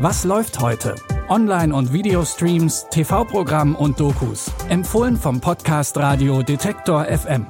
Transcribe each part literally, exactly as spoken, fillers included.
Was läuft heute? Online- und Videostreams, T V-Programm und Dokus. Empfohlen vom Podcast Radio Detektor F M.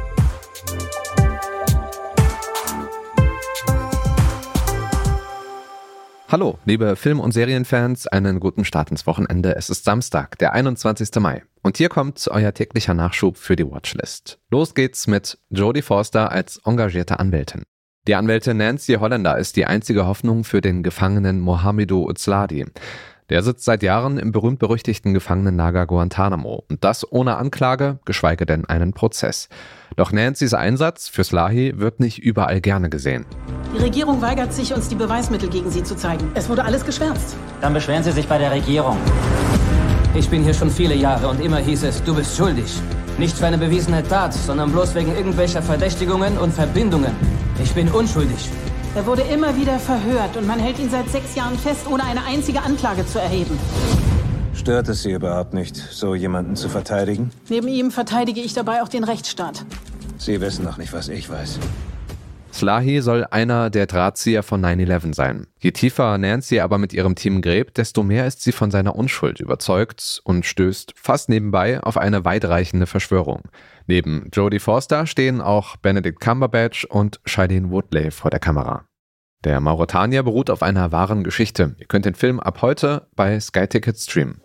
Hallo, liebe Film- und Serienfans, einen guten Start ins Wochenende. Es ist Samstag, der einundzwanzigster Mai. Und hier kommt euer täglicher Nachschub für die Watchlist. Los geht's mit Jodie Foster als engagierte Anwältin. Die Anwältin Nancy Hollander ist die einzige Hoffnung für den Gefangenen Mohamedou Ousladi. Der sitzt seit Jahren im berühmt-berüchtigten Gefangenenlager Guantanamo. Und das ohne Anklage, geschweige denn einen Prozess. Doch Nancys Einsatz für Slahi wird nicht überall gerne gesehen. Die Regierung weigert sich, uns die Beweismittel gegen sie zu zeigen. Es wurde alles geschwärzt. Dann beschweren Sie sich bei der Regierung. Ich bin hier schon viele Jahre und immer hieß es, du bist schuldig. Nicht für eine bewiesene Tat, sondern bloß wegen irgendwelcher Verdächtigungen und Verbindungen. Ich bin unschuldig. Er wurde immer wieder verhört und man hält ihn seit sechs Jahren fest, ohne eine einzige Anklage zu erheben. Stört es Sie überhaupt nicht, so jemanden zu verteidigen? Neben ihm verteidige ich dabei auch den Rechtsstaat. Sie wissen noch nicht, was ich weiß. Slahi soll einer der Drahtzieher von nine eleven sein. Je tiefer Nancy aber mit ihrem Team gräbt, desto mehr ist sie von seiner Unschuld überzeugt und stößt fast nebenbei auf eine weitreichende Verschwörung. Neben Jodie Foster stehen auch Benedict Cumberbatch und Shailene Woodley vor der Kamera. Der Mauretanier beruht auf einer wahren Geschichte. Ihr könnt den Film ab heute bei Sky Ticket streamen.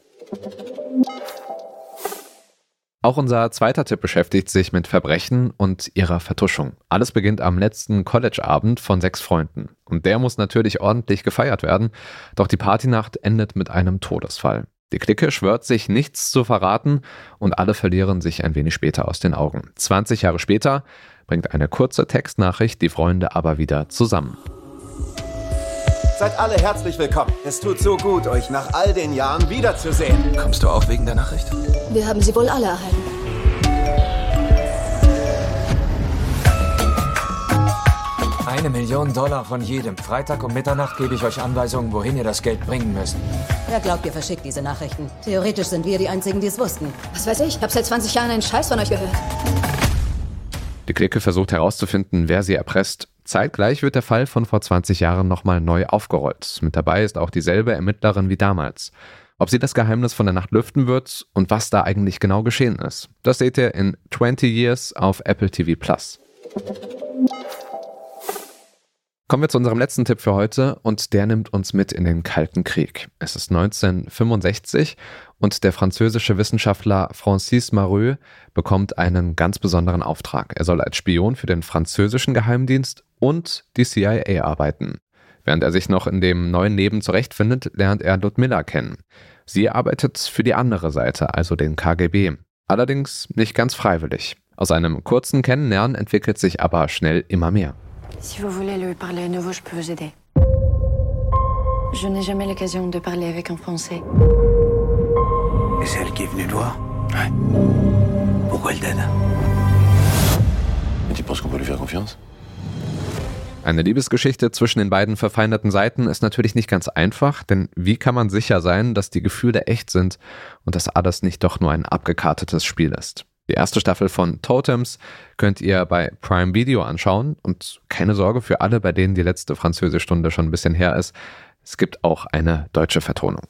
Auch unser zweiter Tipp beschäftigt sich mit Verbrechen und ihrer Vertuschung. Alles beginnt am letzten College-Abend von sechs Freunden. Und der muss natürlich ordentlich gefeiert werden, doch die Partynacht endet mit einem Todesfall. Die Clique schwört sich, nichts zu verraten und alle verlieren sich ein wenig später aus den Augen. zwanzig Jahre später bringt eine kurze Textnachricht die Freunde aber wieder zusammen. Seid alle herzlich willkommen. Es tut so gut, euch nach all den Jahren wiederzusehen. Kommst du auch wegen der Nachricht? Wir haben sie wohl alle erhalten. Eine Million Dollar von jedem. Freitag um Mitternacht gebe ich euch Anweisungen, wohin ihr das Geld bringen müsst. Wer glaubt, ihr verschickt diese Nachrichten? Theoretisch sind wir die Einzigen, die es wussten. Was weiß ich, ich habe seit zwanzig Jahren einen Scheiß von euch gehört. Die Clique versucht herauszufinden, wer sie erpresst. Zeitgleich wird der Fall von vor zwanzig Jahren nochmal neu aufgerollt. Mit dabei ist auch dieselbe Ermittlerin wie damals. Ob sie das Geheimnis von der Nacht lüften wird und was da eigentlich genau geschehen ist, das seht ihr in twenty Years auf Apple T V Plus. Kommen wir zu unserem letzten Tipp für heute und der nimmt uns mit in den Kalten Krieg. Es ist neunzehnhundertfünfundsechzig und der französische Wissenschaftler Francis Mareux bekommt einen ganz besonderen Auftrag. Er soll als Spion für den französischen Geheimdienst und die C I A arbeiten. Während er sich noch in dem neuen Leben zurechtfindet, lernt er Ludmilla kennen. Sie arbeitet für die andere Seite, also den K G B. Allerdings nicht ganz freiwillig. Aus einem kurzen Kennenlernen entwickelt sich aber schnell immer mehr. Si vous voulez lui parler à nouveau, je peux vous aider. Je n'ai jamais l'occasion de parler avec un Français. Et c'est elle qui est venue te voir? Ouais. Pourquoi elle t'aide? Et tu penses qu'on peut lui faire confiance? Eine Liebesgeschichte zwischen den beiden verfeindeten Seiten ist natürlich nicht ganz einfach, denn wie kann man sicher sein, dass die Gefühle echt sind und dass alles nicht doch nur ein abgekartetes Spiel ist? Die erste Staffel von Totems könnt ihr bei Prime Video anschauen und keine Sorge für alle, bei denen die letzte Französischstunde schon ein bisschen her ist. Es gibt auch eine deutsche Vertonung.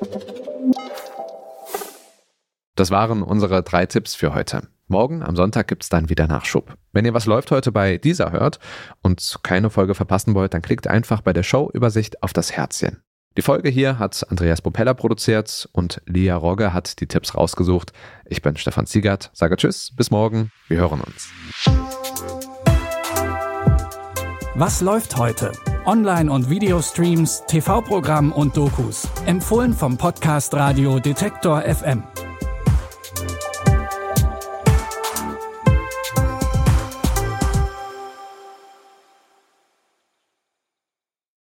Das waren unsere drei Tipps für heute. Morgen am Sonntag gibt es dann wieder Nachschub. Wenn ihr Was läuft heute bei dieser hört und keine Folge verpassen wollt, dann klickt einfach bei der Show-Übersicht auf das Herzchen. Die Folge hier hat Andreas Popella produziert und Lia Rogge hat die Tipps rausgesucht. Ich bin Stefan Ziegert, sage Tschüss, bis morgen, wir hören uns. Was läuft heute? Online- und Videostreams, T V-Programm und Dokus. Empfohlen vom Podcast Radio Detektor F M.